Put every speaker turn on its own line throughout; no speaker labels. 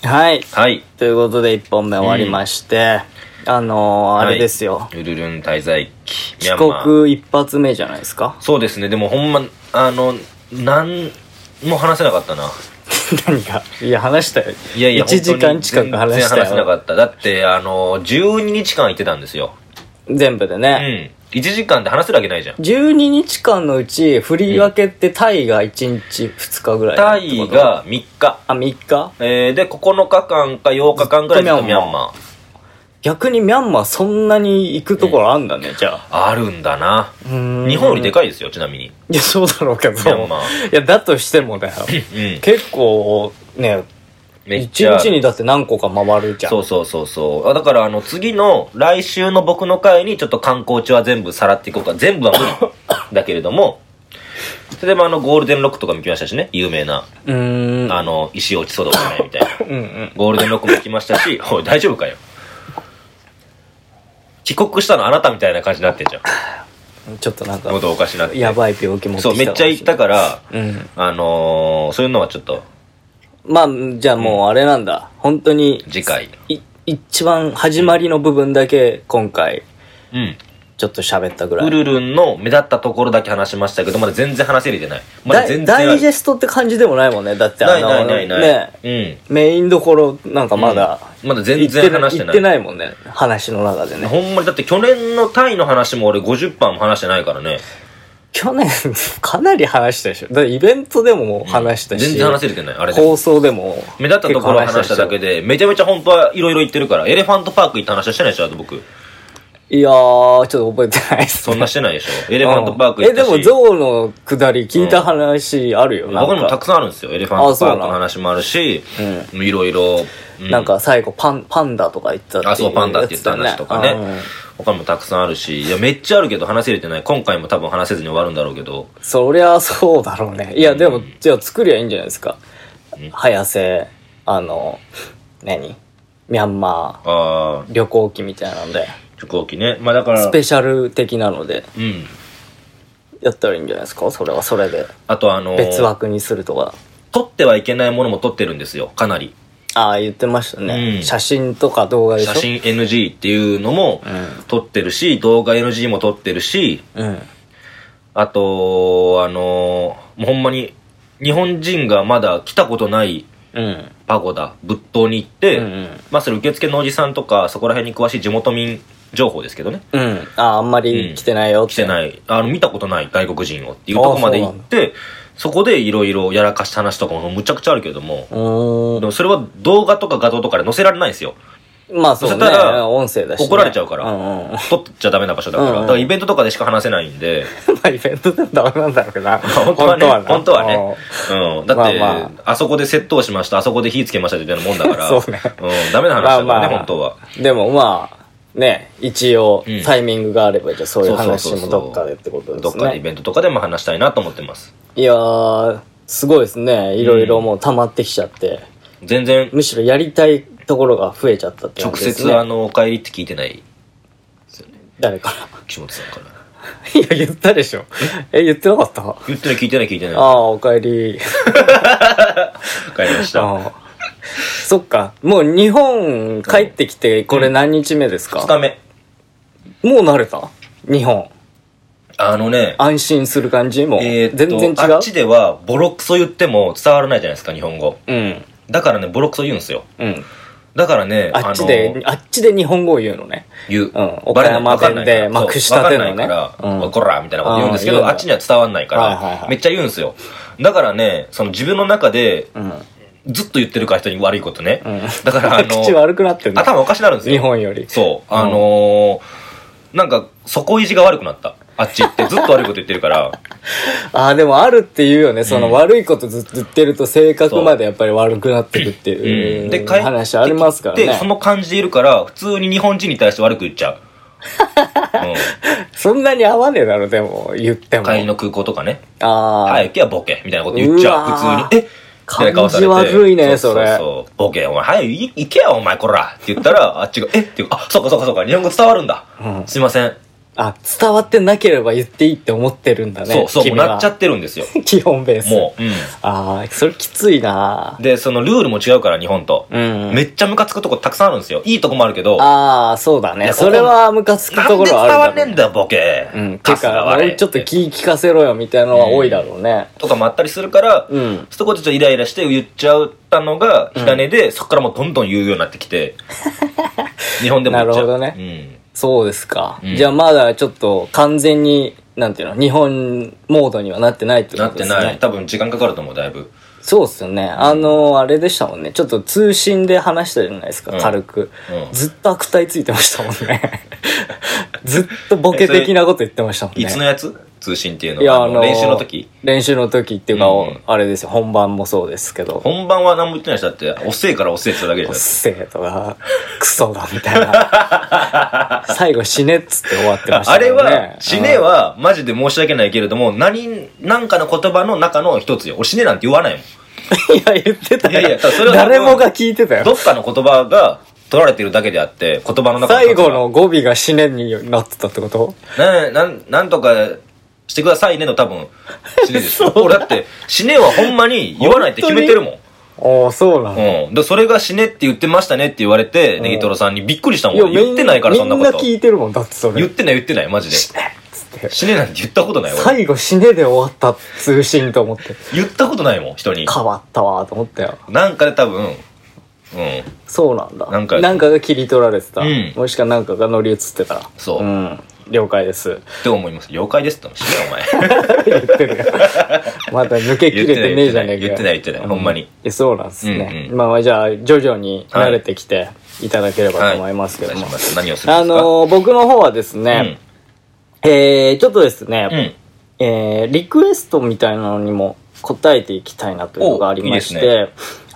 はい。
はい。
ということで1本目終わりまして、あれですよ。
ウルルン滞在期。
帰国一発目じゃないですか。
そうですね。でもほんま、なんも話せなかったな。
何がいや、話したよ。
いやいや、
1時間近く話したよ。
全然話せなかった。だって、12日間行ってたんですよ。
全部でね。
1時間で話せるわけないじゃん。
12日間のうち振り分けってタイが1日2日ぐらい
タイが3日。
あ、3日
で、9日間か8日間ぐらいずっとミャンマー。
逆にミャンマーそんなに行くところあんだね、じゃあ。
あるんだな。日本よりでかいですよ、ちなみに。
いや、そうだろうけど。
ミャンマー。
いや、だとしてもだよ。結構、ね、一日にだって何個か回るじゃん。
そうだから次の来週の僕の回にちょっと観光地は全部さらっていこうか。全部は無理だけれども、例えばゴールデンロックとかも行きましたしね、有名な石落ちそうだお前みたいなゴールデンロックも行きましたしおい大丈夫かよ、帰国したのあなたみたいな感じになってんじゃん。
ちょっとなんか
喉おかしなって
やばい病気持ってきた。
そうめっちゃ行ったから、そういうのはちょっと
まあ、じゃあもうあれなんだ。本当に、
次回。
一番始まりの部分だけ今回、ちょっと喋ったぐらい。
ウルルンの目立ったところだけ話しましたけど、まだ全然話せれてない。まだ全然
ダイジェストって感じでもないもんね。だって
ない
ね、メインどころなんかまだ、
まだ全然話してない。
言ってないもんね。話の中でね。
ほんまにだって去年のタイの話も俺50%も話してないからね。
去年かなり話したでしょ。だってイベントでも話したし、
全然話せれてない。あれで
放送でも
目立ったところを話しただけでめちゃめちゃ本当はいろいろ言ってるから。エレファントパーク行った話はしてないでしょ。あと僕
いやーちょっと覚えてないっす、
ね、そんなしてないでしょ。エレファントパーク行ったし、
でもゾウの下り聞いた話あるよ、
僕にもたくさんあるんですよ。エレファントパークの話もあるし、いろいろ
なんか最後パンダとか言ったっていう、
そうパンダって言った話とかね、他にもたくさんあるし、いやめっちゃあるけど話せれてない。今回も多分話せずに終わるんだろうけど。
そりゃそうだろうね。いやでも、じゃあ作りゃいいんじゃないですか。早瀬ミャンマー旅行記みたいなんで。
旅行記ね。まあだから
スペシャル的なので、やったらいいんじゃないですか。それはそれで。
あと
別枠にするとか。
撮ってはいけないものも撮ってるんですよ、かなり。
言ってましたね、写真とか動画でしょ。
写真 NG っていうのも撮ってるし、動画 NG も撮ってるし、あともうほんまに日本人がまだ来たことないパゴダ仏塔に行って、まあそれ受付のおじさんとかそこら辺に詳しい地元民情報ですけどね、
あんまり来てないよって、
来てない、見たことない外国人をっていうとこまで行って、そこでいろいろやらかした話とかもむちゃくちゃあるけども、でもそれは動画とか画像とかで載せられないんですよ。
まあそうね、音声だし、ね、
怒られちゃうから、撮っちゃダメな場所だから、だからイベントとかでしか話せないんで
まあイベントでダメなんだろうけどな
本当はね、だって、あそこで窃盗しました、あそこで火つけましたって言ったようなもんだからそうね、ダメな話だからね、本当は。
でもまあね、一応タイミングがあれば、じゃあそういう話もどっかでってことですね。
どっかでイベントとかでも話したいなと思ってます。
いやーすごいですね。いろいろもう溜まってきちゃって、
全然
むしろやりたいところが増えちゃったって感じですね。
直接お帰りって聞いてないですよね。
誰から？
岸本さんから。
いや言ったでしょ。言ってなかった？
言ってない、聞いてない。
お帰り
帰りました。
そっか、もう日本帰ってきてこれ何日目ですか
？2日目。
もう慣れた？日本安心する感じも全然違う。
あっちではボロクソ言っても伝わらないじゃないですか、日本語。だからねボロクソ言うんですよ。だからね、
あっちで日本語を言うのね。
言う。
岡山弁でまくしたてのね。
こらみたいなこと言うんですけど、あっちには伝わんないからめっちゃ言うんですよ。だからね、その自分の中でずっと言ってるから人に悪いことね。だから
口悪くなってる。
頭おかしなるんですよ。
日本より。
そう。なんか底意地が悪くなった。あっちってずっと悪いこと言ってるから
でもあるっていうよね、その悪いことずっと言ってると性格までやっぱり悪くなってくっていう話ありますからね。
でその感じでいるから普通に日本人に対して悪く言っちゃう。
そんなに合わねえだろ。でも言っても
帰りの空港とかね、早くやボケみたいなこと言っちゃう。普通に
感じ悪いね、それ。
ボケ、お前早く行けよお前こらって言ったらあっちがっていう、そうか日本語伝わるんだ、すいません
伝わってなければ言っていいって思ってるんだね。
そう、もうなっちゃってるんですよ。
基本ベース。
もう。
それきついな。
で、そのルールも違うから、日本と。めっちゃムカつくとこたくさんあるんですよ。いいとこもあるけど。
そうだね。それはムカつくところはあるだろう。
なんで伝わんねえんだよ、ボケ。
てか、もうちょっと気聞かせろよ、みたいなのは多いだろうね。
とかもあったりするから、そこでちょっとイライラして言っちゃったのが、火種で、そっからもうどんどん言うようになってきて。日本でも言っちゃう。
なるほどね。そうですか。じゃあまだちょっと完全に、なんていうの、日本モードにはなってないってことですね。
なってない。多分時間かかると思う、だいぶ。
そうっすよね。あれでしたもんね。ちょっと通信で話したじゃないですか、軽く。ずっと悪態ついてましたもんね。ずっとボケ的なこと言ってましたもんね。
いつのやつ？通信っていうのは。練習の時？
練習の時っていうか、あれですよ、本番もそうですけど。
本番は何も言ってない人だって、おっせえからおっせえってだけでしょ。
おっせえとか、クソだみたいな。最後死ねっつって終わってましたね。
あれは、死ねはマジで申し訳ないけれども、なんかの言葉の中の一つよ。俺死ねなんて言わないもん。
いや、言ってたよ。
いや、それは
誰もが聞いてたよ。
どっかの言葉が取られてるだけであって、言葉の中の
最後の語尾が死ねになってたってこと？
なんとかしてくださいねの多分、死ねですよ。俺だって、死ねはほんまに言わないって決めてるもん。
そうなの？
で、それが死ねって言ってましたねって言われて、ネギトロさんにびっくりしたもん。言ってないからそんなこと。
みんな聞いてるもん、だってそれ。
言ってない、マジで。死ねなんて言ったことないわ。
最後死ねで終わった通信と思って。
言ったことないもん、人に。
変わったわと思ったよ。
なんかで多分、
そうなんだ。なんかが切り取られてた。もしくはなんかが乗り移ってた。
そう。
了解です。
って思います。了解ですって死ねよ、お前。
言ってるよ。まだ抜け切れてねえじゃねえか。
言ってない、ほんまに。
そうなんですね。まあじゃあ、徐々に慣れてきていただければと思いますけども。
何をするんですか？
僕の方はですね、ちょっとですね、リクエストみたいなのにも答えていきたいなというのがありまして、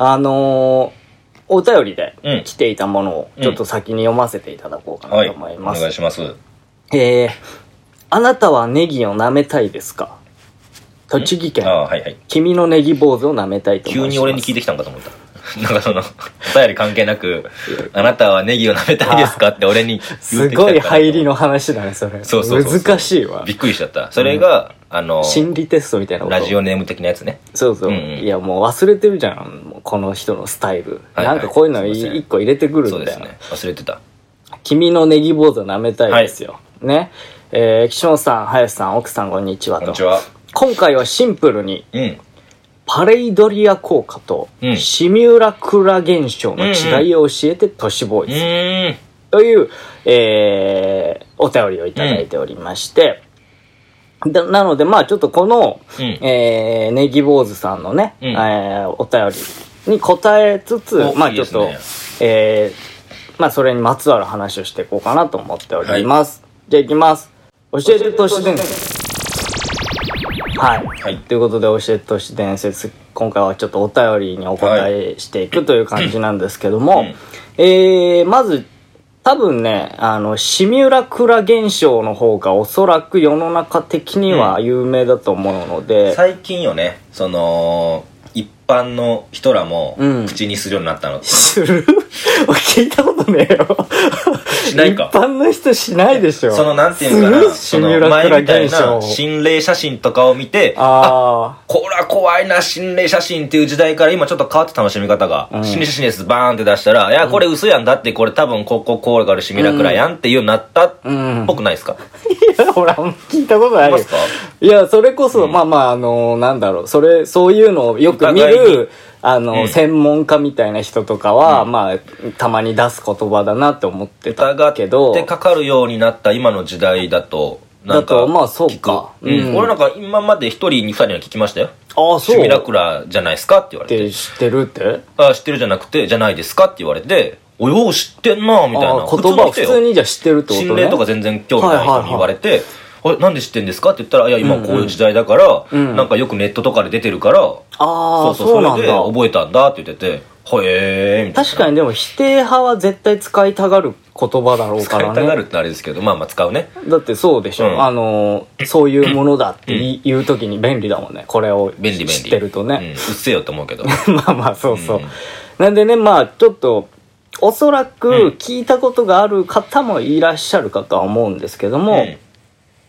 お便りで来ていたものをちょっと先に読ませていただこうかなと思います。
お願いします。
あなたはネギを舐めたいですか？栃木県、君のネギ坊主を舐めたいと思います。
急に俺に聞いてきたんかと思った。なんかその、お便り関係なく、あなたはネギを舐めたいですかって俺に言ってきた。
すごい入りの話だね、それ。
そう。
難しいわ。
びっくりしちゃった。それが、
心理テストみたいなこと。
ラジオネーム的なやつね。
そう。いや、もう忘れてるじゃん、この人のスタイル。なんかこういうの一個入れてくるんだよ。
そうですね。忘れてた。
君のネギ坊主を舐めたいですよ。ね。岸本さん、林さん、奥さん、こんにちはと。
こんにちは。
今回はシンプルに、パレイドリア効果とシミュラクラ現象の違いを教えて都市ボーイズという、お便りをいただいておりまして、なのでまあちょっとこの、ネギ坊主さんのね、お便りに答えつつ、まあちょっとまあそれにまつわる話をしていこうかなと思っております。じゃあいきます。教えて都市伝説。はい。ということで、教えて都市伝説、今回はちょっとお便りにお答えしていくという感じなんですけども、まず、多分ね、シミュラクラ現象の方がおそらく世の中的には有名だと思うので、
最近よね、その、一般の人らも口にするようになったの。
する？聞いたことねえよ。
しないか。
一般の人しないでしょ。
そのなんていうかな、その前みたいな心霊写真とかを見て、これは怖いな、心霊写真っていう時代から今ちょっと変わって楽しみ方が、心霊写真ですバーンって出したら、いやこれ嘘やんだって、これ多分こうがあるシミュラクラやんっていうようになったっぽくないですか？
いや、ほら、聞いたことないよ。いや、それこそ、まあなんだろう、そういうのをよく見る、専門家みたいな人とかは、まあ、たまに出す言葉だなって思ってたけど。
疑ってかかるようになった今の時代だと、なんか。
まあ、そうか。
俺なんか今まで一人に二人には聞きましたよ。
そう。
シミュラクラじゃないですかって言われて。
知ってるって？
知ってるじゃなくて、じゃないですかって言われて、およう知ってんなみたいな。
言葉を普通にじゃ知ってるってことね。
心霊とか全然興味ない人に言われて、なんで知ってんですかって言ったら、いや、今こういう時代だから、なんかよくネットとかで出てるから、それで覚えたんだって言ってて、へーみたいな。
確かにでも否定派は絶対使いたがる言葉だろうからね。
使いたがるってあれですけど、まあ使うね。
だってそうでしょ。そういうものだって言うときに便利だもんね。これを知ってるとね。
うっせよと思うけど。
まあそう。なんでね、まあちょっと、おそらく聞いたことがある方もいらっしゃるかとは思うんですけども、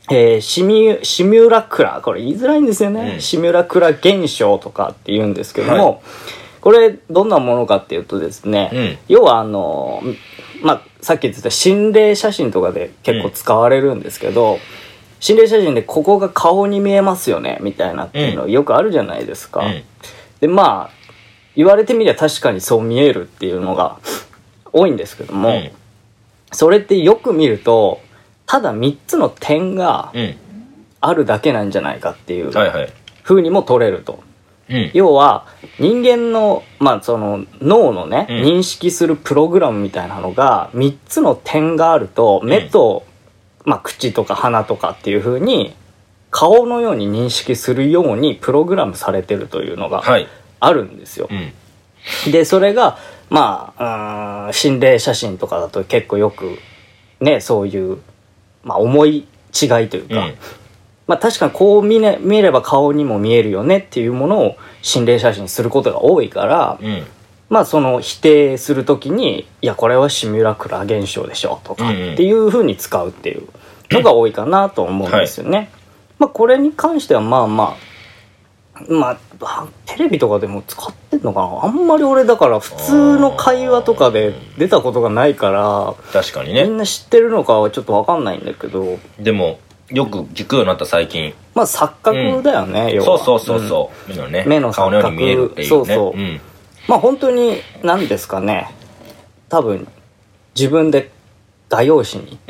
シミュラクラ、これ言いづらいんですよね。シミュラクラ現象とかって言うんですけども、これどんなものかっていうとですね、要はさっき言ってた心霊写真とかで結構使われるんですけど、心霊写真でここが顔に見えますよねみたいなっていうのよくあるじゃないですか。で言われてみれば確かにそう見えるっていうのが多いんですけども、それってよく見るとただ3つの点があるだけなんじゃないかっていう風にも取れると。要は人間の、その脳のね、認識するプログラムみたいなのが3つの点があると目と、口とか鼻とかっていう風に顔のように認識するようにプログラムされてるというのがあるんですよ。でそれが心霊写真とかだと結構よくね、そういう、思い違いというか、確かにこう見れば顔にも見えるよねっていうものを心霊写真にすることが多いから、その否定するときにいやこれはシミュラクラ現象でしょとかっていう風に使うっていうのが多いかなと思うんですよね。これに関してはテレビとかでも使ってんのかな。あんまり俺だから普通の会話とかで出たことがないから、確かにね、みんな知ってるのかはちょっと分かんないんだけど、
でもよく聞くようになった最近。
錯覚だよね、要
は。そう、目の錯覚、顔のように見えるっていうね。
本当に何ですかね、多分自分で画用紙に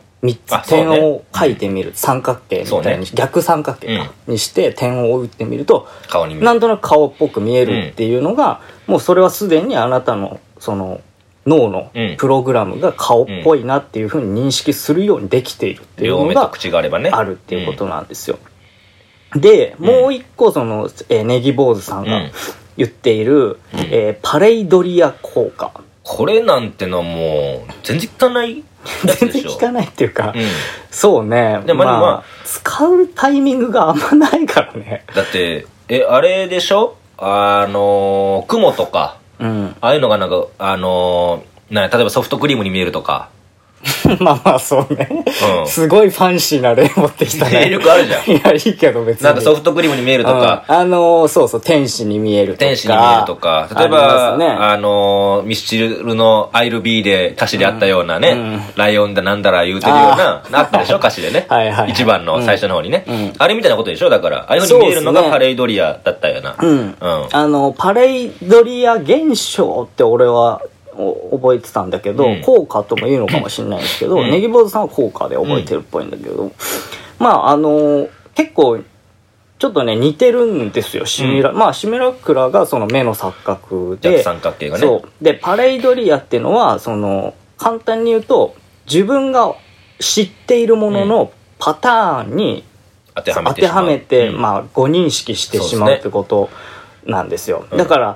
3つ点を書いてみる、三角形みたいに、逆三角形にして点を打ってみるとなんとなく顔っぽく見えるっていうのが、もうそれはすでにあなたのその脳のプログラムが顔っぽいなっていうふうに認識するようにできているっていうのがあるっていうことなんですよ。でもう一個そのネギ坊主さんが言っているパレイドリア効果、
これなんてのはもう全然聞かない
全然聞かないっていうか、そうね、で使うタイミングがあんまないからね。
だってあれでしょ、雲とか、ああいうのがなんか例えばソフトクリームに見えるとか
そうね、すごいファンシーな例持ってきたね。
よくあるじゃん。
いやいいけど別に
なんかソフトクリームに見えるとか、
そう天使に見えるとか、
天使に見えるとか、例えばミスチルの I'll Be で歌詞であったようなね、ライオンだなんだら言うてるようなあったでしょ、歌詞でね、一番の最初の方にね、あれみたいなことでしょ。だからああいう風に見えるのがパレイドリアだったよな。
パレイドリア現象って俺は覚えてたんだけど、効果とも言うのかもしれないんですけど、ネギ坊主さんは効果で覚えてるっぽいんだけど、結構ちょっとね似てるんですよ。シミュラクラがその目の錯覚で、
三角形がね。
でパレイドリアっていうのはその簡単に言うと自分が知っているもののパターンに当てはめて誤認識してしまうってことなんですよ。だから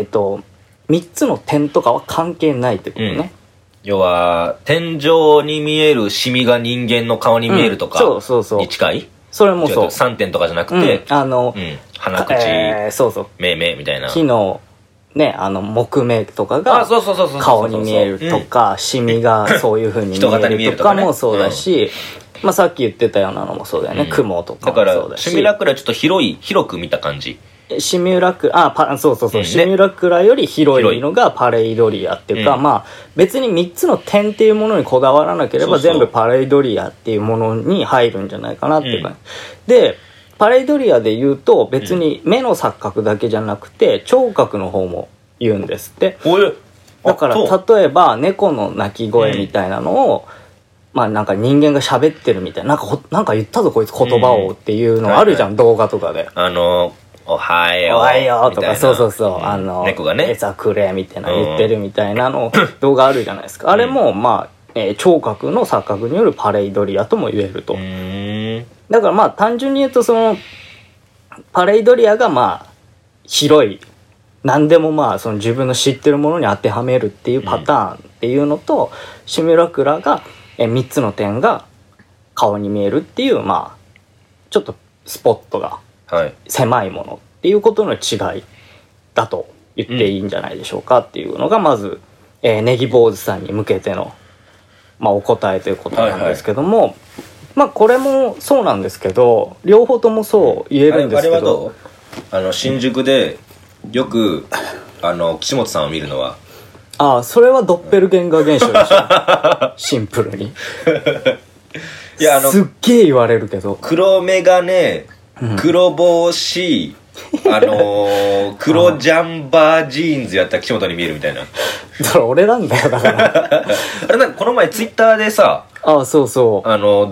3つの点とかは関係ないってことね。
要は天井に見えるシミが人間の顔に見えるとかに近い。
それもそう。
3点とかじゃなくて、鼻口、目みたいな。
木のね、木目とかが顔に見えるとか、シミがそういう風に見えるとかもそうだし、さっき言ってたようなのもそうだよね。雲とかもそうだし。
だからシミュラクラちょっと広く見た感じ。
シミュラクラ、シミュラクラより広いのがパレイドリアっていうか、別に3つの点っていうものにこだわらなければ全部パレイドリアっていうものに入るんじゃないかなっていう感じ。で、パレイドリアで言うと別に目の錯覚だけじゃなくて聴覚の方も言うんですって。だから例えば猫の鳴き声みたいなのを、なんか人間が喋ってるみたいな、なんか言ったぞこいつ言葉をっていうのあるじゃん、動画とかで。おはようとか、
猫がね、
餌くれみたいな言ってるみたいなの動画あるじゃないですか。あれも聴覚の錯覚によるパレイドリアとも言えると。だから単純に言うとそのパレイドリアが広い、何でもその自分の知ってるものに当てはめるっていうパターンっていうのと、シミュラクラが3つの点が顔に見えるっていうちょっとスポットが狭いものっていうことの違いだと言っていいんじゃないでしょうかっていうのがまず、ネギ坊主さんに向けての、お答えということなんですけども、 まあこれもそうなんですけど、両方ともそう言えるんですけど。
あれはどう？新宿でよく岸本さんを見るのは、
ああ、それはドッペルゲンガー現象でしょ。シンプルに。いやすっげえ言われるけど、
黒メガネ、黒帽子、黒ジャンバージーンズやったら岸本に見えるみたいな。
それ俺なんだよ、だから。
あれなんかこの前ツイッターでさ、
ああ、そうそう。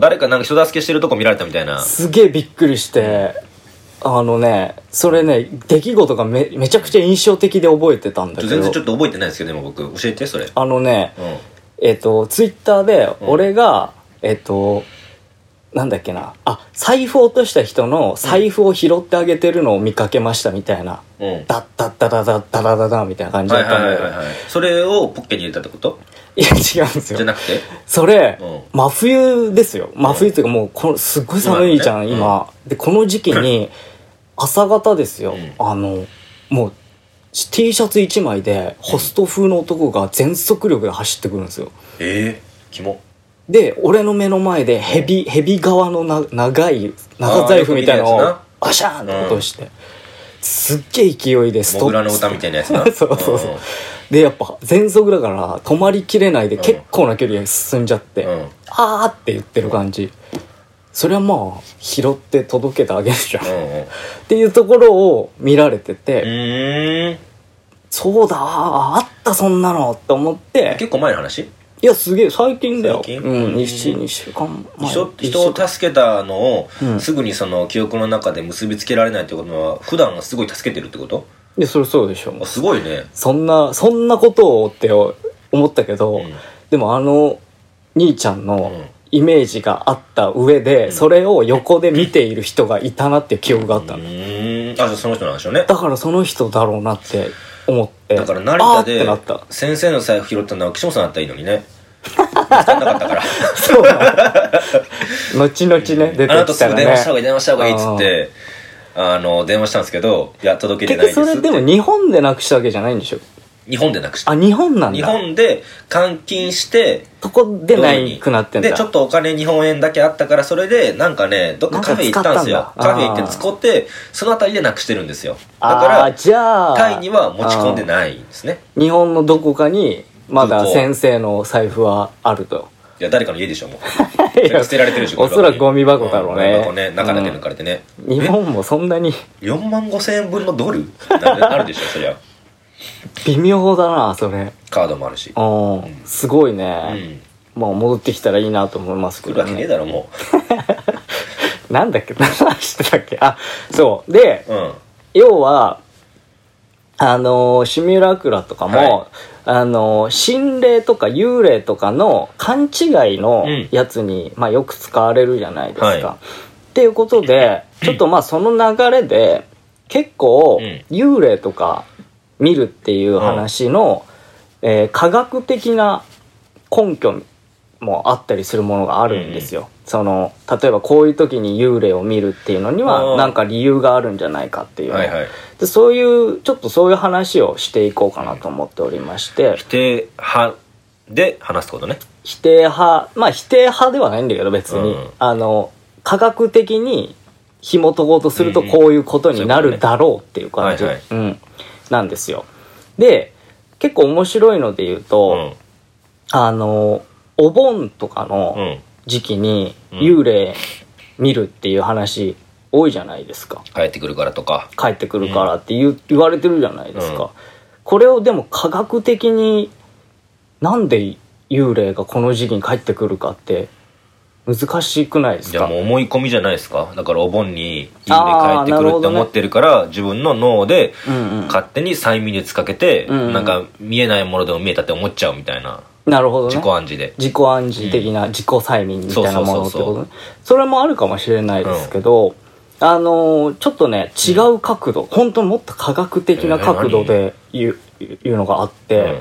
誰かなんか人助けしてるとこ見られたみたいな。
すげえびっくりして、それね、出来事がめちゃくちゃ印象的で覚えてたんだけど。
全然ちょっと覚えてないですけど、でも僕、教えて、それ。
ツイッターで、俺が、なんだっけな、財布落とした人の財布を拾ってあげてるのを見かけましたみたいな。ダッダッダダダッダダダダみたいな感じだったんだけど。
それをポッケに入れたってこと？
いや、違うんですよ。
じゃなくて？
それ、真冬ですよ。真冬っていうかもう、すっごい寒いじゃん、今。で、この時期に、朝方ですよ。もう、T シャツ1枚で、ホスト風の男が全速力で走ってくるんですよ。
キモ。
で、俺の目の前でヘビ側の長い長財布みたいなのをバシャーンと落として、すっげえ勢いで
ストップ。モグラの歌みたいなやつな。
そうそうそう。で、やっぱ全速だから止まりきれないで結構な距離進んじゃって、あーって言ってる感じ。それはまあ拾って届けてあげるじゃん、っていうところを見られてて、そうだ、あったそんなのって思って。
結構前の話？
いや、すげえ最近だよ。
最近
2週間前。
人を助けたのを、すぐにその記憶の中で結びつけられないってことは、普段はすごい助けてるってこと？
いや、それそうでしょ。
すごいね。
そんなことをって思ったけど、でも兄ちゃんのイメージがあった上で、それを横で見ている人がいたなっていう記憶があったの。
じゃあその人なんでしょうね。
だからその人だろうなって思って。
だから成田で先生の財布拾ったのは岸本さんだったらいいのにね。見つからなかったから。
そう後々ね、出てきたらね。
あなたすぐ電話した方がいいっつって、電話したんですけで、いや、届けてないですって。
結局それでも日本でなくしたわけじゃないんでしょ？
日本でなくした。
日本なんだ。
日本で監禁して、
そこでないくなってんだ。
で、ちょっとお金日本円だけあったから、それで、なんかね、どっかカフェ行ったんですよ。カフェ行って使って、そのあたりでなくしてるんですよ。だから、
じゃあ
タイには持ち込んでないんですね。
日本のどこかに、まだ先生の財布はあると。
いや、誰かの家でしょ、もう。捨てられてるし、
おそらくゴミ箱だろうね。
ゴミ箱ね、中だけ抜かれてね。
日本もそんなに。
4万5千円分のドルあるでしょ、そりゃ。
微妙だな、それ。
カードもあるし。
すごいね。まあ戻ってきたらいいなと思いますけどね。
来るわけねえだろ、も
う。なんだっけ、何話してたっけ。そう。で、要は、シミュラクラとかも、心霊とか幽霊とかの勘違いのやつに、まあよく使われるじゃないですか。っていうことで、ちょっとまあその流れで、結構、幽霊とか見るっていう話の、科学的な根拠もあったりするものがあるんですよ。例えばこういう時に幽霊を見るっていうのにはなんか理由があるんじゃないかっていうの、でそういう話をしていこうかなと思っておりまして、
否定派で話すことね。
否定派ではないんだけど別に、科学的に紐解こうとするとこういうことになるだろうっていう感じなんですよ。で結構面白いので言うと、お盆とかの時期に幽霊見るっていう話多いじゃないですか。
帰ってくるからとか。
帰ってくるからって言われてるじゃないですか。これをでも科学的になんで幽霊がこの時期に帰ってくるかって難しくないですか？
いやもう思い込みじゃないですか。だからお盆に幽霊帰ってくるって思ってるから、自分の脳で勝手に催眠術かけて、なんか見えないものでも見えたって思っちゃうみたいな。
なるほどね。
自己暗示で。
自己暗示的な自己催眠みたいなものってことね。それもあるかもしれないですけど、ちょっとね、違う角度、本当にもっと科学的な角度で言うのがあって、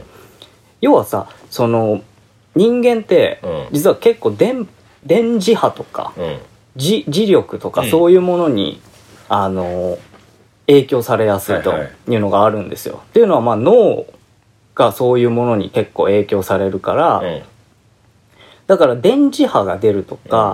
要はさ、人間って、実は結構電磁波とか、磁力とかそういうものに、影響されやすいというのがあるんですよ。っていうのはまあ脳がそういうものに結構影響されるから、だから電磁波が出るとか、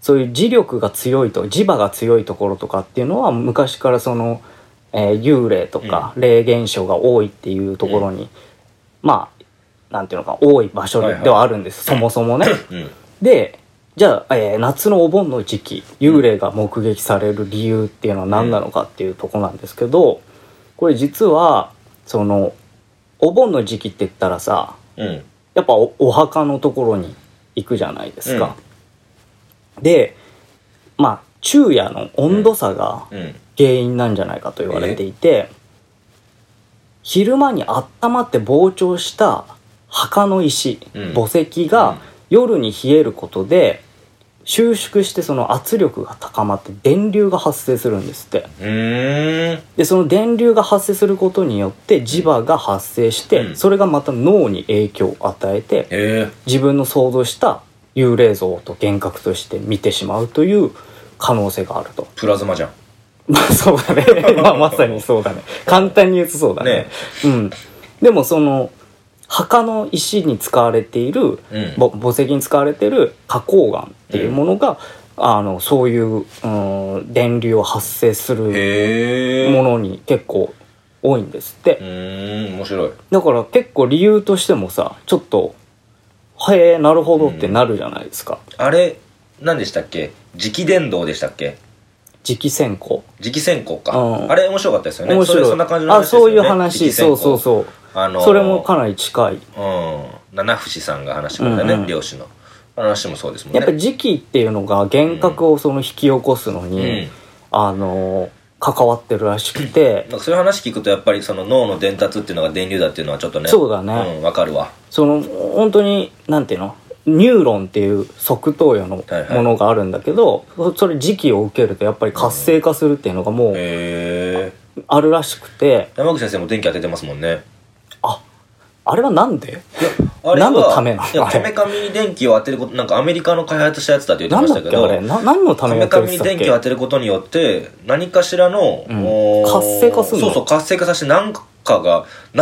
そういう磁力が強いと磁場が強いところとかっていうのは昔からその、幽霊とか霊現象が多いっていうところに、まあなんていうのか多い場所ではあるんです、そもそもね。でじゃあ、夏のお盆の時期幽霊が目撃される理由っていうのは何なのかっていうところなんですけど、これ実はそのお盆の時期って言ったらさ、やっぱ お墓のところに行くじゃないですか。でまあ昼夜の温度差が原因なんじゃないかと言われていて、昼間に温まって膨張した墓の石、墓石が夜に冷えることで収縮してその圧力が高まって電流が発生するんですって。でその電流が発生することによって磁場が発生して、それがまた脳に影響を与えて、自分の想像した幽霊像と幻覚として見てしまうという可能性があると。
プラズマじゃん。
まあそうだねまさにそうだね、簡単に言うとそうだね。でもその墓の石に使われている、墓石に使われている花崗岩っていうものが、そういう、電流を発生するものに結構多いんですって。
面白い。
だから結構理由としてもさ、ちょっとへえなるほどってなるじゃないですか。
あれ何でしたっけ、磁気伝導でしたっけ、
磁気線香。
磁気線香か、あれ面白かったですよね。
面白い。
そんな感じの話ですよね。
そういう話、そうそれもかなり近い。
七節さんが話してくれたね、漁師の話もそうですもんね。
やっぱり磁気っていうのが幻覚をその引き起こすのに、関わってるらしくて、
なんかそういう話聞くとやっぱりその脳の伝達っていうのが電流だっていうのはちょっとね、
そうだね、
わかるわ。
その本当になんていうの、ニューロンっていう側頭葉のものがあるんだけど、それ磁気を受けるとやっぱり活性化するっていうのがもうあるらしくて。
山口先生も電気当ててますもんね。
あれはなんで？何のためなの？
いや、こめかみに電気を当てること、なんかアメリカの開発したやつだって言ってましたけど、
何のためにやってるんですか？
こめかみに電気を当てることによって何かしらの、
活性化するの？
そう活性化させて何かが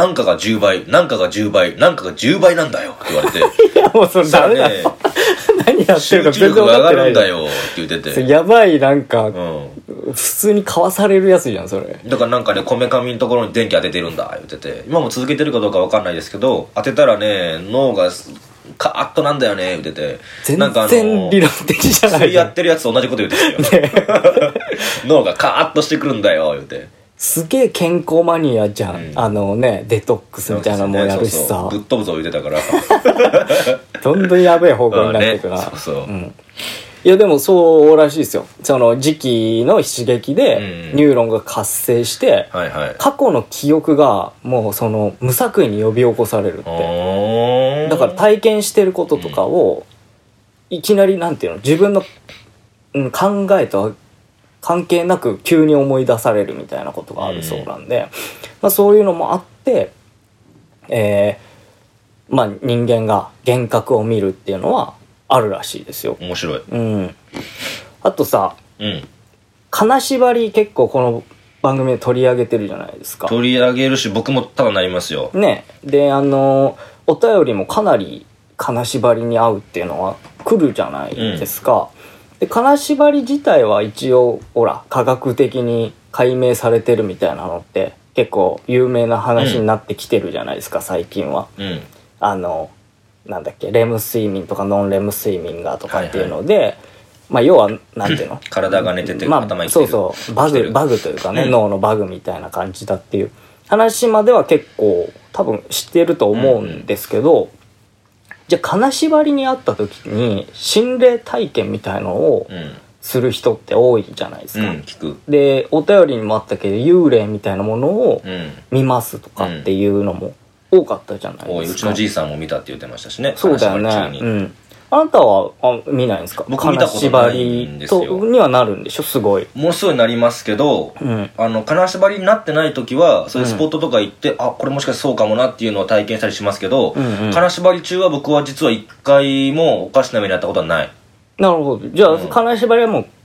10倍、何かが10倍、何かが10倍なんだよって言われて
いやもうそれダメだよ、何やってるか全然分かってない。集中力が上がるんだよって言ってて、やばい、なんか、普通にかわされるやつじゃんそれ。だ
からなんかね、こめかみのところに電気当ててるんだ言ってて、今も続けてるかどうか分かんないですけど、当てたらね脳がカーッとなんだよね言ってて、
全然理論的じゃない。
それやってるやつと同じこと言ってるよ、ね、脳がカーッとしてくるんだよ言って。
すげえ健康マニアじゃん、デトックスみたいなのもやるしさ、
ぶっ飛ぶぞ言ってたから
どんどんやべえ方向になってくから、いやでもそうらしいですよ。その磁気の刺激でニューロンが活性して、過去の記憶がもうその無作為に呼び起こされるって。だから体験してることとかをいきなりなんていうの、自分の考えとは関係なく急に思い出されるみたいなことがあるそうなんで、そういうのもあって、人間が幻覚を見るっていうのはあるらしいですよ。
面白い。
あとさ、金縛り結構この番組で取り上げてるじゃないですか。
取り上げるし、僕もただなりますよ。
ね。でお便りもかなり金縛りに合うっていうのは来るじゃないですか。で金縛り自体は一応ほら科学的に解明されてるみたいなのって結構有名な話になってきてるじゃないですか、最近は。なんだっけ、レム睡眠とかノンレム睡眠がとかっていうので、要はなんていうの
体が寝てて頭にきてる、
そうバグというかね、脳のバグみたいな感じだっていう話までは結構多分知ってると思うんですけど、じゃあ金縛りにあった時に心霊体験みたいのをする人って多いじゃないですか。
聞く。
でお便りにもあったけど幽霊みたいなものを見ますとかっていうのも多かったじゃないですか。
うちのじいさんも見たって言ってましたしね。
そうだよね。あなたは見ないんですか？
僕見たことないんですよ。
金縛りにはなるんでしょ、すごい。
ものすごいなりますけど、金縛りになってない時はそういうスポットとか行って、これもしかしてそうかもなっていうのを体験したりしますけど、金縛り中は僕は実は一回もおかしな目にあったことはない。
なるほど。じゃあ、金縛りはもう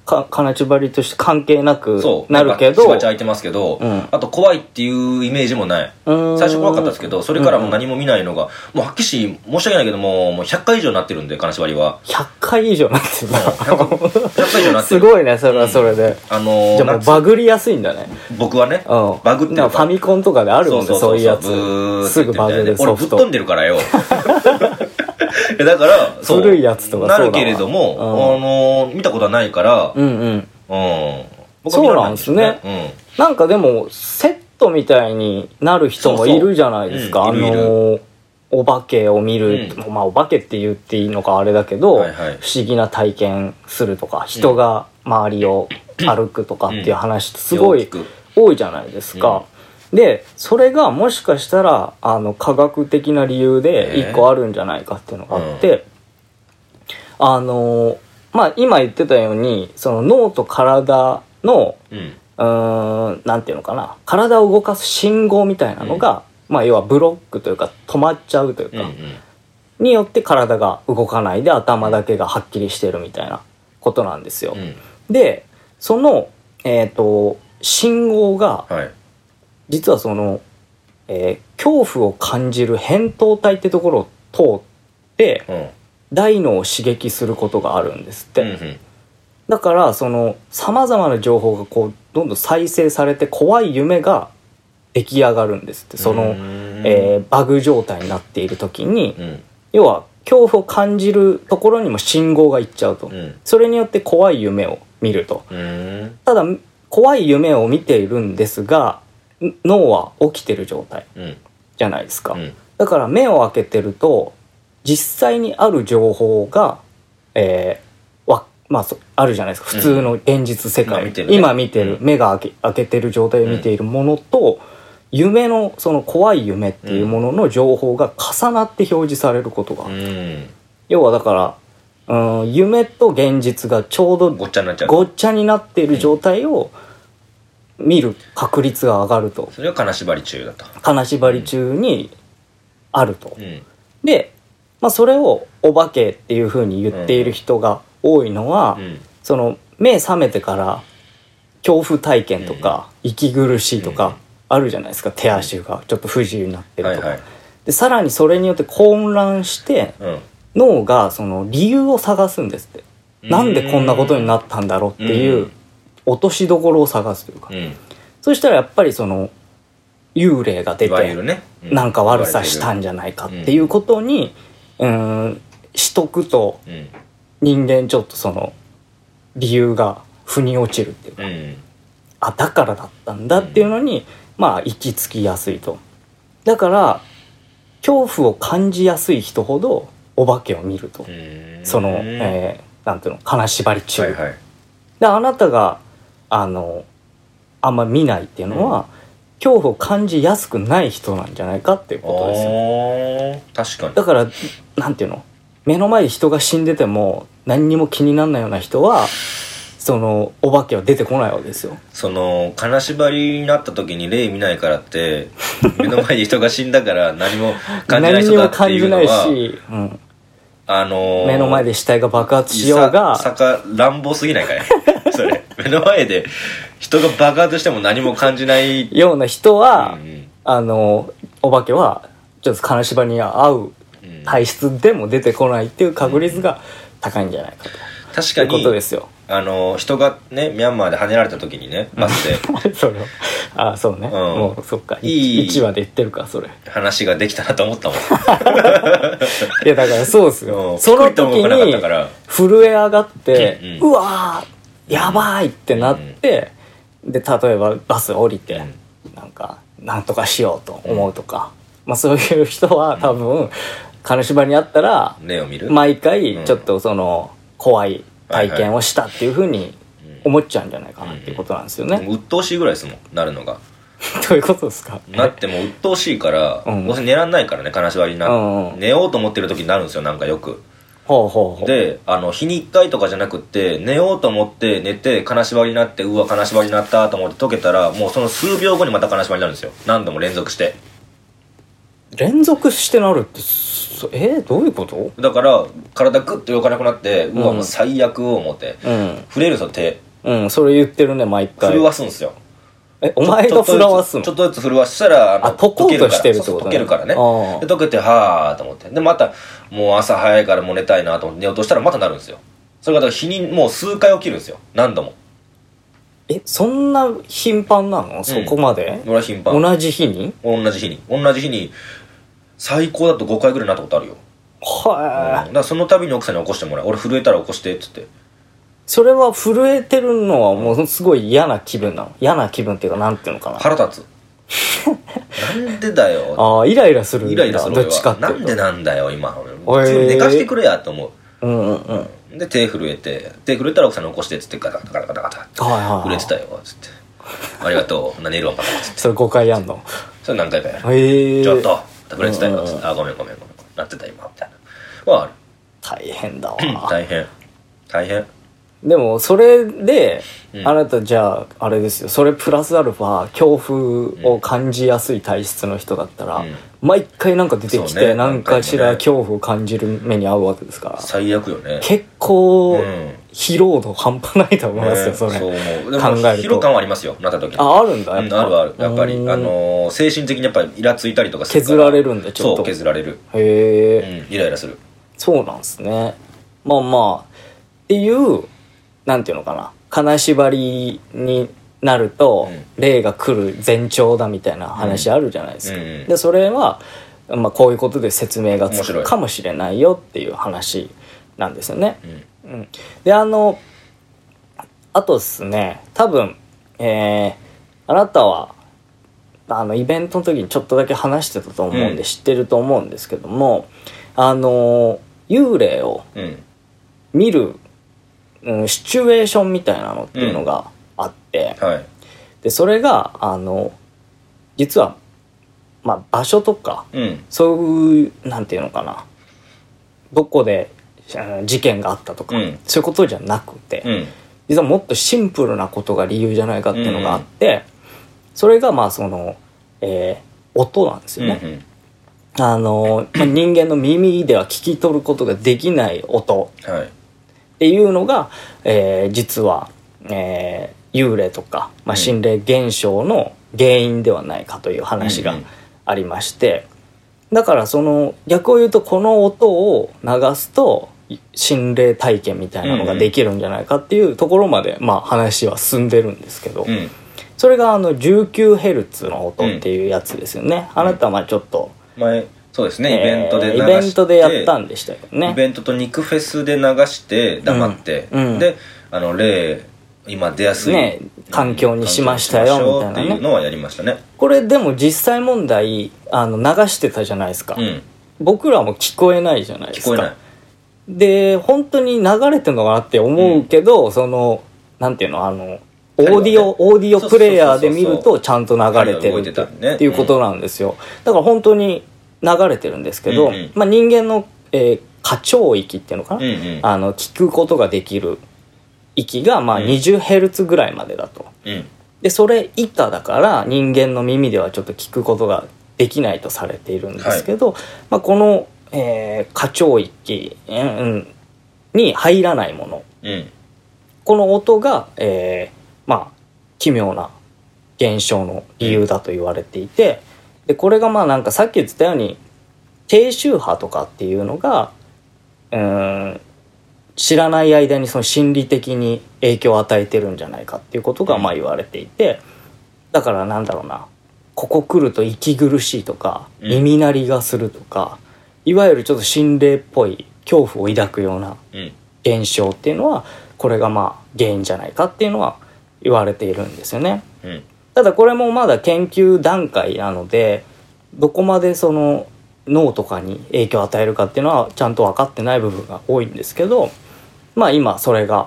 金縛りとして関係なくなるけど、
バチバチ開いてますけど、あと怖いっていうイメージもない。最初怖かったですけど、それからもう何も見ないのが、もうはっきり申し訳ないけどもう100回以上なってるんで、金縛りは
100回以上なってるんだ。
100回以上なってる。
すごいね、それはそれで。じゃあもうバグりやすいんだね。
僕はね、バグってる。
ファミコンとかであるもんね、そういうやつ。すぐバグでソフト。
俺ぶっ飛んでるからよ。だから
古いやつとか
なるけれども、見たことはないから、
そうなんですね。なんかでもセットみたいになる人もいるじゃないですか。お化けを見る、まあお化けって言っていいのかあれだけど、不思議な体験するとか、人が周りを歩くとかっていう話ってすごい多いじゃないですか。でそれがもしかしたら科学的な理由で一個あるんじゃないかっていうのがあって、まあ今言ってたようにその脳と体のなんていうのかな、体を動かす信号みたいなのが、まあ要はブロックというか止まっちゃうというか、によって体が動かないで頭だけがはっきりしてるみたいなことなんですよ。でその信号が、実はその、恐怖を感じる扁桃体ってところを通って、大脳を刺激することがあるんですって。だからそのさまざまな情報がこうどんどん再生されて怖い夢が出来上がるんですって。その、バグ状態になっている時に、要は恐怖を感じるところにも信号がいっちゃうと、それによって怖い夢を見ると。ただ怖い夢を見ているんですが脳は起きてる状態じゃないですか。だから目を開けてると実際にある情報が、まあ、あるじゃないですか。普通の現実世界、今見てる、目が開けてる状態で見ているものと、夢のその怖い夢っていうものの情報が重なって表示されることがある。要はだから夢と現実がちょうどごっちゃになっている状態を見る確率が上がると。
それは金縛り中だと。
金縛り中にあると。で、まあ、それをお化けっていう風に言っている人が多いのは、その目覚めてから恐怖体験とか、息苦しいとかあるじゃないですか。手足がちょっと不自由になってるとか。でさらにそれによって混乱して、脳がその理由を探すんですって。なんでこんなことになったんだろうっていう、落としどころを探すというか、そしたらやっぱりその幽霊が出て、なんか悪さしたんじゃないかっていうことにしとくと、人間ちょっとその理由が腑に落ちるっていうか、だからだったんだっていうのに、まあ行き着きやすいと。だから恐怖を感じやすい人ほどお化けを見ると、その、なんていうの、金縛り中、であなたがあんま見ないっていうのは、恐怖を感じやすくない人なんじゃないかっていうことですよ。
確かに。
だからなんていうの、目の前で人が死んでても何にも気にならないような人はそのお化けは出てこないわけですよ。
その金縛りになった時に霊見ないからって目の前で人が死んだから何も感じない人だっていうのは
何にも感じないし、目の前で死体が爆発しようが
乱暴すぎないかいそれ目の前で人が爆発しても何も感じない
ような人は、お化けはちょっと金縛りに合う体質でも出てこないっていう確率が高いんじゃないかと。
確かに
いうことですよ。
人がねミャンマーで跳ねられた時にねバスで
それそうね、もうそっか、1話で言ってるかそれ
話ができたなと思ったもんい
やだからそうですよ、その時に震え上がって、うわーやばいってなって、で例えばバス降りて、なんとかしようと思うとか、まあそういう人は多分金縛りにあったら毎回ちょっとその怖い体験をしたっていう風に思っちゃうんじゃないかなっていうことなんですよね。
鬱陶しいぐらいですもん、なるのが
どういうことですか。
なっても鬱陶しいから、どうせ寝らんないからね、金縛りになる、寝ようと思ってる時になるんですよ、なんかよく。で日に1回とかじゃなくって寝ようと思って寝て金縛りになって、うわ金縛りになったと思って解けたら、もうその数秒後にまた金縛りになるんですよ、何度も連続して。
連続してなるってどういうこと？
だから体グッと動かなくなって、うわもう最悪を思って、震えるんですよ手。
それ言ってるね毎回。
震わすんですよ。
お前が震わすの？
ちょっとずつ震わしたら
溶こうとしてるってことね。
溶けるからね。で溶けてはーと思って、でまたもう朝早いからもう寝たいなと思って寝ようとしたらまたなるんですよ。それがだから日にもう数回起きるんですよ、何度も。
そんな頻繁なの？そこまで？
俺は頻繁。
同じ日に
最高だと5回ぐらいなったことあるよ。
はい。
だからその度に奥さんに起こしてもらう。俺震えたら起こしてっつって。
それは震えてるのはもうすごい嫌な気分なの？嫌な気分っていうかなんていうのかな、
腹立つ。なんでだよ。
イライラするんだ。
イライラする。
どっちかっていうと。
なんでなんだよ今。寝かしてくれやと思
う。
で手震えたら奥さんに起こしてっつってガタガタガタガタ震えてたよっつって、ありがとう寝るわまたっつって。
それ5回やんの？
それ何回かやる。ちょっと震えてたよっつって、ごめんなってた今みたいなはある。
大変だわ。
大変。
でもそれで、あなたじゃああれですよ、それプラスアルファ恐怖を感じやすい体質の人だったら、毎回なんか出てきて、何かしら恐怖を感じる目に遭うわけですから、
最悪よね。
結構、疲労度半端ないと思いますよ、それ。
そう思う。でも
考えると
疲労感はありますよ、なった時に。
あるんだ、やっぱ。
ある。やっぱり精神的にやっぱりイラついたりとかするから。
削られるんで、ちょっと。
そう、削られる。
へえ。
イライラする。
そうなんですね。まあっていうなんていうのかな、金縛りになると、霊が来る前兆だみたいな話あるじゃないですか。でそれは、こういうことで説明がつくかもしれないよっていう話なんですよね。であとですね、多分、あなたはイベントの時にちょっとだけ話してたと思うんで知ってると思うんですけども、幽霊を見る、シチュエーションみたいなのっていうのがあって、でそれが実は、場所とか、そういうなんていうのかな、どこで事件があったとか、そういうことじゃなくて、実はもっとシンプルなことが理由じゃないかっていうのがあって、それが音なんですよね。人間の耳では聞き取ることができない音っていうのが、実は、幽霊とか、心霊現象の原因ではないかという話がありまして、だからその逆を言うと、この音を流すと心霊体験みたいなのができるんじゃないかっていうところまで、話は進んでるんですけど、それが19Hz の音っていうやつですよね。あなたはちょっと
前そうですね、イベントで
流して、イベントでやったんでしたよね。
イベントと肉フェスで流して黙って、で霊今出やすい、
環境にしましたよみたいなね
っていうのはやりましたね。
これでも実際問題流してたじゃないですか、僕らも聞こえないじゃないですか。聞こえないで、本当に流れてるのかなって思うけど、そのなんていうの、オーディオプレイヤーで見るとちゃんと流れてるっていうことなんですよ。だから本当に流れてるんですけど、人間の、過聴域っていうのかな、聞くことができる域が20Hz ぐらいまでだと、でそれ以下だから人間の耳ではちょっと聞くことができないとされているんですけど、この、過聴域、に入らないもの、この音が、奇妙な現象の理由だと言われていて、でこれがなんかさっき言ってたように低周波とかっていうのが知らない間にその心理的に影響を与えてるんじゃないかっていうことが言われていて、だからなんだろうな、ここ来ると息苦しいとか耳鳴りがするとか、いわゆるちょっと心霊っぽい恐怖を抱くような現象っていうのは、これが原因じゃないかっていうのは言われているんですよね。ただこれもまだ研究段階なので、どこまでその脳とかに影響を与えるかっていうのはちゃんと分かってない部分が多いんですけど、今それが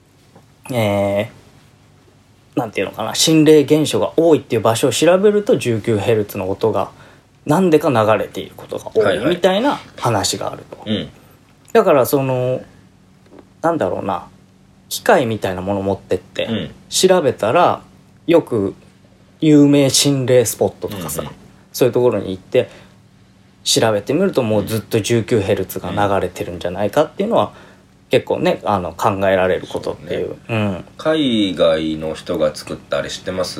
なんていうのかな、心霊現象が多いっていう場所を調べると 19Hz の音がなんでか流れていることが多いみたいな話があると、だからそのなんだろうな、機械みたいなものを持ってって、調べたらよく有名心霊スポットとかさ、そういうところに行って調べてみるともうずっと 19Hz が流れてるんじゃないかっていうのは結構ね考えられることっていう、
海外の人が作ったあれ知ってます？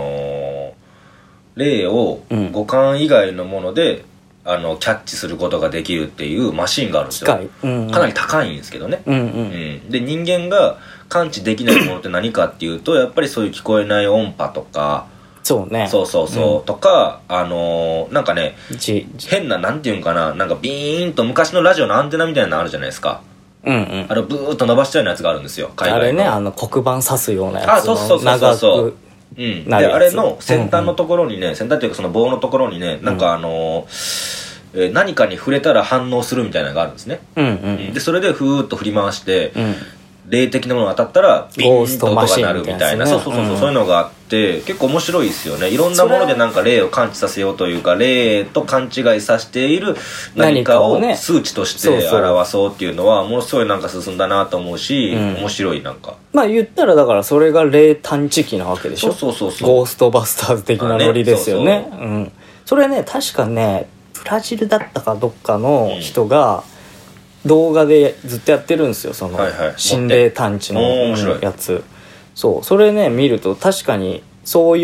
霊を五感以外のものでキャッチすることができるっていうマシンがあるんですよ。かなり高いんですけどね。で人間が感知できないものって何かっていうとやっぱりそういう聞こえない音波とか、
そうね、
とかなんかね変ななんていうんかな、なんかビーンと昔のラジオのアンテナみたいなのあるじゃないですか。あれブーッと伸ばしちゃうようなやつがあるんですよ、海外の。
あれね黒板刺すようなやつの長く
であれの先端のところにね、先端っていうかその棒のところにね、なんか何かに触れたら反応するみたいなのがあるんですね。でそれでふーっと振り回して、霊的なものが当たったらビーンと音が鳴るみたいな、そういうのがあって結構面白いですよね。いろんなものでなんか霊を感知させようというか、霊と勘違いさせている何かを数値として表そうっていうのはものすごいなんか進んだなと思うし、面白い。なんか
まあ言ったらだからそれが霊探知機なわけでしょ。ゴーストバスターズ的なノリですよね。それね確かねブラジルだったかどっかの人が動画でずっとやってるんですよ、その心霊探知のやつ。そうそれね見ると確かにそういう、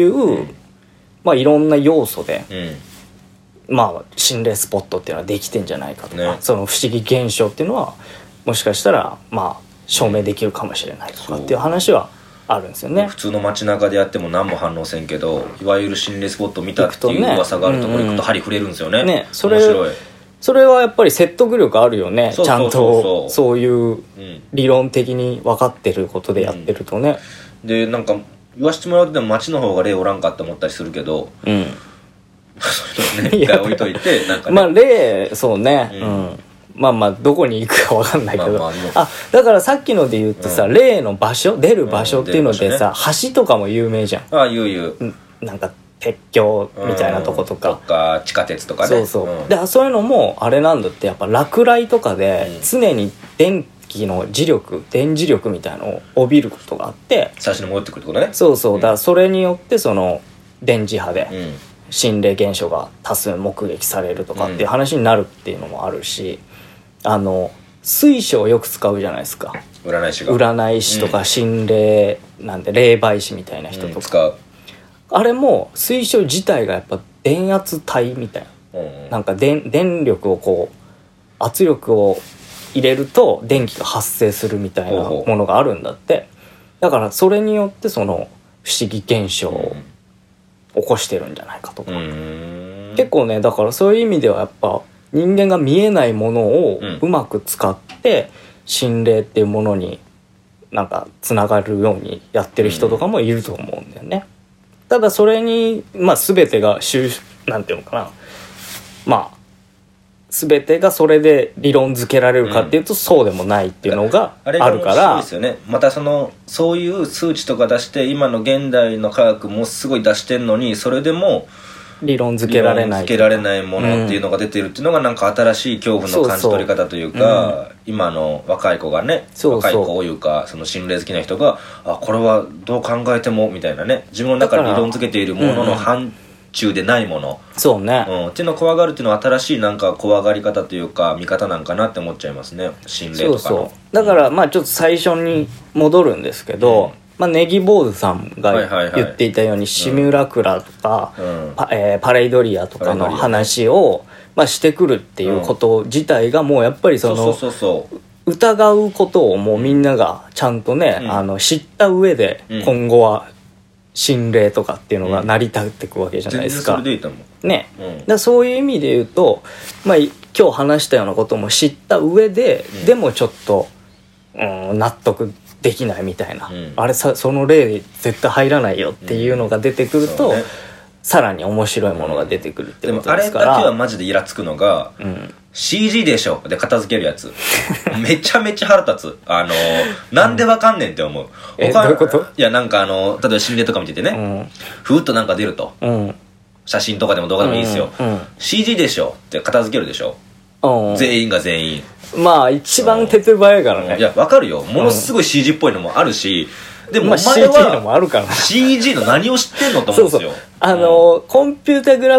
まあいろんな要素で、まあ心霊スポットっていうのはできてんじゃないかとか、その不思議現象っていうのはもしかしたらまあ証明できるかもしれないとかっていう話はあるんですよね。
普通の街中でやっても何も反応せんけど、いわゆる心霊スポット見たっていう噂があるところ行くと針触れるんですよね。面白い。
それはやっぱり説得力あるよね。ちゃんとそういう理論的に分かってることでやってるとね。
でなんか言わしてもらうとでも街の方が霊おらんかって思ったりするけど、そういうのね一回置いといてなんかね。
まあ霊そうね。まあまあどこに行くか分かんないけど、だからさっきので言うとさ、霊の場所出る場所っていうのでさ、橋とかも有名じゃん。
言う
なんか鉄橋みたいなとことか、
地下鉄とかね。
でそういうのもあれなんだって、やっぱ落雷とかで常に電気の電磁力みたいなのを帯びることがあって、
最初に戻ってくるってことね。
だからそれによってその電磁波で心霊現象が多数目撃されるとかっていう話になるっていうのもあるし、水晶をよく使うじゃないですか、占い師とか心霊なんで霊媒師みたいな人とか、
使う。
あれも水晶自体がやっぱ電圧帯みたいな、なんか電力をこう圧力を入れると電気が発生するみたいなものがあるんだって。だからそれによってその不思議現象を起こしてるんじゃないかとか、結構ね、だからそういう意味ではやっぱ人間が見えないものをうまく使って心霊っていうものになんかつながるようにやってる人とかもいると思うんだよね。ただそれにまあ全てがなんていうのかな、まあ全てがそれで理論付けられるかっていうとそうでもないっていうのがあるから、
あれが面白いですよね。またそういう数値とか出して今の現代の科学もすごい出してんのに、それでも
理論付けられない
ものっていうのが出てるっていうのがなんか新しい恐怖の感じ取り方というか、今の若い子がね、若い子というかその心霊好きな人がこれはどう考えてもみたいなね、自分の中で理論付けているものの範疇でないもの、
そうね、
っていうのを怖がるっていうのは新しいなんか怖がり方というか見方なんかなって思っちゃいますね、心霊とかの。
だからまあちょっと最初に戻るんですけど、まあ、ネギ坊主さんが言っていたようにシミュラクラとか、パレイドリアとかの話を、まあ、してくるっていうこと自体がもうやっぱりその疑うことをもうみんながちゃんとね、知った上で今後は心霊とかっていうのが成り立っていくわけじゃないですか。ね、だそういう意味で言うと、まあ、今日話したようなことも知った上で、でもちょっと、納得できないみたいな、あれその例絶対入らないよっていうのが出てくると、さらに面白いものが出てくるってことですから。
でもあれだけはマジでイラつくのが、CG でしょで片付けるやつめちゃめちゃ腹立つ。なんでわかんねんって思う。
どういうこと？
いやなんか例えば心霊とか見ててね、ふーっとなんか出ると、写真とかでも動画でもいいですよ、CG でしょって片付けるでしょ、全員が全員。
まあ一番手っ取り早いからね。
いやわかるよ、ものすごい CG っぽいのもあるし、でもお前は
CG のもあるから
CG の何を知ってんのと思うんですよ。
コンピュータグラフィッ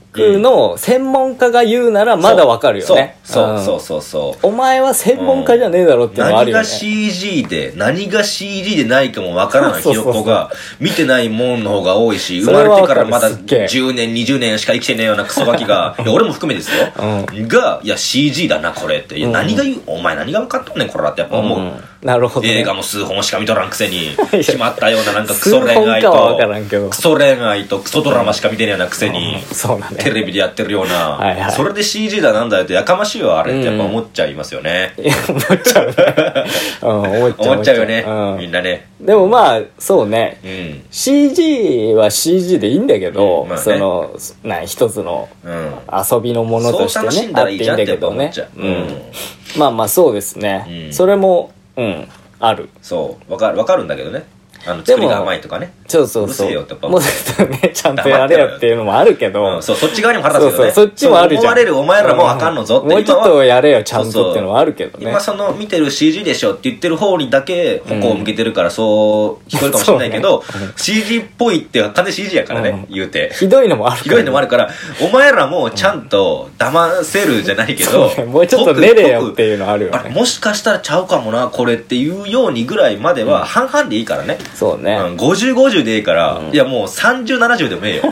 クの専門家が言うならまだわかるよね。
そう。
お前は専門家じゃねえだろっていうのはあるよね。
何が CG で何が CG でないかもわからないひよっこが見てないもんの方が多いし、生まれてからまだ10年20年しか生きてねえようなクソガキがいや俺も含めですよ、がいや CG だなこれって、いや何が言う、お前何が分かっとんねんこれだってやっぱ思う。
なるほど、ね、
映画も数本しか見とらんくせに決まったようななんかクソ恋愛とクソ恋愛とクソドラマしか見てないようなくせに、
そうだね、
テレビでやってるような
はい、はい、
それで CG だなんだよってやかましいよあれってやっぱ思っちゃいますよね、
思っちゃうね、
思っちゃうよね、みんなね。
でもまあそうね、CG は CG でいいんだけど、その一つの遊びのものとしてね、あっていいんだけどね、まあまあそうですね、それもある。
そうわかるんだけどね、作りが甘いとかね、
そうもうねちゃんとやれよっていうのもあるけど、
そっち側にも腹立つよね。
そっちもあるじゃん。
思われるお前らもあかんのぞって、
もうちょっとやれよちゃんとっていうのはあるけどね。
今その見てる CG でしょって言ってる方にだけ矛を向けてるからそう聞こえるかもしれないけど、CG っぽいって完全 CG やからね、言うて
ひどいのもある
からお前らもちゃんと騙せるじゃないけど、
もうちょっと寝れよっていうのあるよね。
もしかしたらちゃうかもなこれっていうようにぐらいまでは半々でいいからね。
そうね、
50-50でいいから、いやもう30-70でもええよ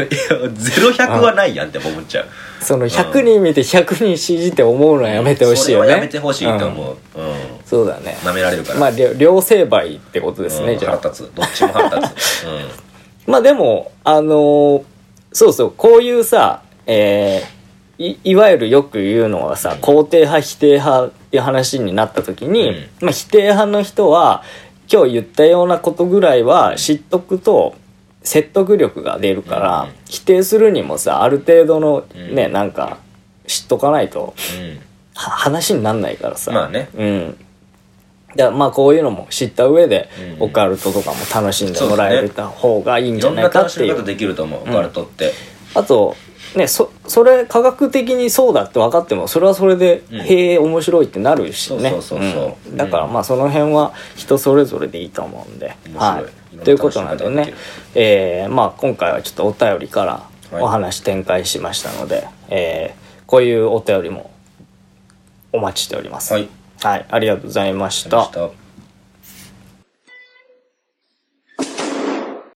0-100はないやんって思っちゃう。
その100人見て100人 CG って思うのはやめてほしいよね。
それはやめてほしいと思う、
そうだね、
舐められるから。
まあ両成敗ってことですね、じゃあ
腹立つ、どっちも腹立つ、
まあでもそうこういうさ、いわゆるよく言うのはさ、肯定派否定派っていう話になった時に、まあ、否定派の人は今日言ったようなことぐらいは知っとくと説得力が出るから、否定するにもさある程度のね、なんか知っとかないと、話になんないからさ、
まあね、
まあこういうのも知った上で、オカルトとかも楽しんでもらえた方がいいんじゃないかっていう。
いろんな楽しみ方できると思う、オカルトって。
あとね、それ科学的にそうだって分かってもそれはそれで、へえ面白いってなるしね。だからまあその辺は人それぞれでいいと思うんで、ということなんでね、まあ今回はちょっとお便りからお話展開しましたので、こういうお便りもお待ちしております。はい、ありがとうございました。